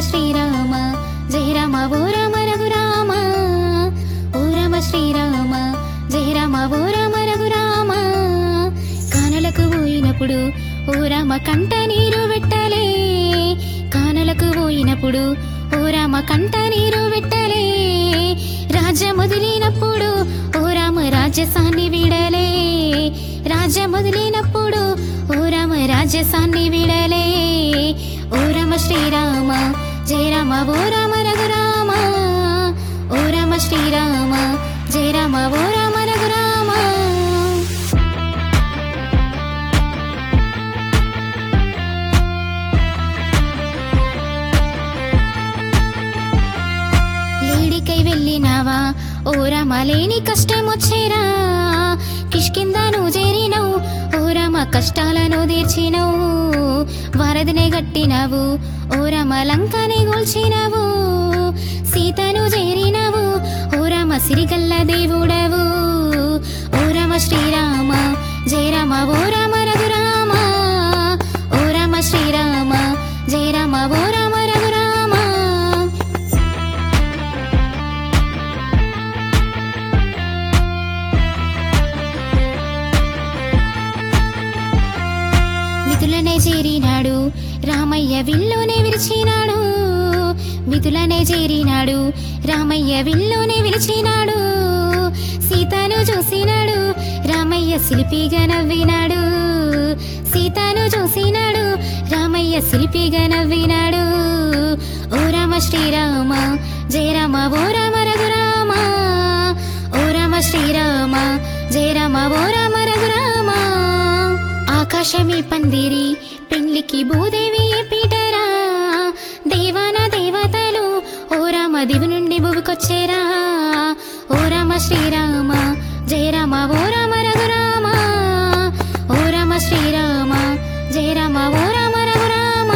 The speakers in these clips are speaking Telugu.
శ్రీరామ జయ రామ ఓ రామ రఘురామ ఓ రామ శ్రీరామ జయ రామ ఓ రామ రఘురామ కానలకు పోయినప్పుడు ఓ రామ కంట నీరు పెట్టలే కానలకు పోయినప్పుడు ఓ రామ కంట నీరు పెట్టలే రాజ్యం మొదలైనప్పుడు ఓ రామ రాజ్యసాన్ని వీడలే రాజ్యం మొదలైనప్పుడు ఓ రామ రాజ్యసాన్ని వీడలే ఓ రామ శ్రీరామ జయ రామ ఓ రామ రఘురామ ఓ రామ శ్రీరామ జయ రామ ఓ రామ రఘురామ లేడికై వెళ్ళినావా ఓ రామ లేని కష్టం వచ్చేరా కిష్కిందను చేరినవు ఓ రామ కష్టాలను తీర్చినవు వరదనే గట్టినవు ఓ రామ లంకని గోల్చినవు సీతను చేరినవు ఓ రామ సిరిగల్ల దేవుడవు ఓ రామ శ్రీరామ జయ రామ ఓ రామ రఘురామ ఓ రామ శ్రీరామ జయ రామ ఓ రామ రఘురామ విధులనే చేరినాడు రామయ్య విల్లునే విరిచినాడు విధులనే చేరినాడు రామయ్య విల్లునే విరిచినాడు సీతను చూసినాడు రామయ్య శిల్పిగా నవ్వినాడు సీతను చూసినాడు రామయ్య శిల్పిగా నవ్వినాడు ఓ రామ శ్రీరామ జయ రామ ఓ రామ రఘురామ ఓ రామ శ్రీరామ జయ రామ ఓ రామ రఘురామ ఆకాశమే పందిరి పెండ్లికి భూదేవి పీటరా దేవాన దేవతలు ఓ రామ దివి నుండి భూమికొచ్చేరా ఓ రామ శ్రీరామ జయ రామ ఓ రామ రఘురామ ఓ రామ శ్రీరామ జయ రామ ఓ రామ రఘురామ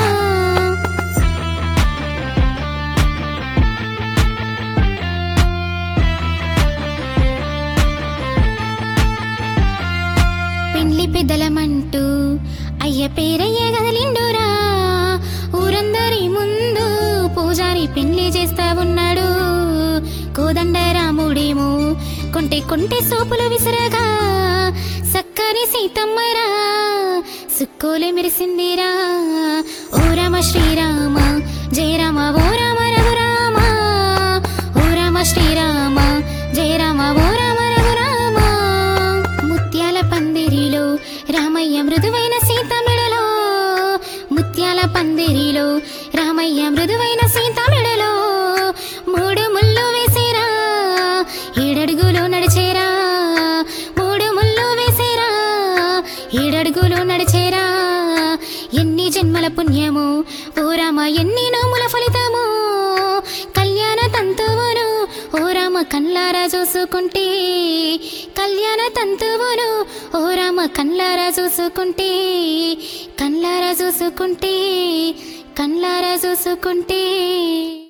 పెండ్లి పెద్దలమంటూ అయ్య పేరయ్య గదలిండురా ఊరందరి ముందు పూజారి పెండ్లి చేస్తా ఉన్నాడు కోదండ రాముడేమో కొంటె కొంటె సోపులు విసరగా సక్కని సీతమ్మరా సుక్కోలు మెరిసిందిరా ఓ రామ శ్రీరామ జయ రామ ఓ రామ రఘురామ ఓ రామ శ్రీరామ జయ రామ ఓ రామ రఘురామ ముత్యాల పందిరిలో రామయ్య మృదువైన సీత మెడలో ముత్యాల పందిరిలో రామయ్య మృదువైన సీత మెడలో మూడు ముళ్ళు వేసేరా ఏడడుగులు నడిచేరా మూడు ముళ్ళు వేసేరా ఏడడుగులు నడిచేరా ఎన్ని జన్మల పుణ్యము ఓ రామ ఎన్ని నోముల ఫలితము కళ్యాణ తంతువును ఓ రామ కళ్ళారా చూసుకుంటే కళ్యాణ తంతువును ఓ రామ కళ్ళారా చూసుకుంటే కళ్ళారా చూసుకుంటే కళ్ళారా చూసుకుంటే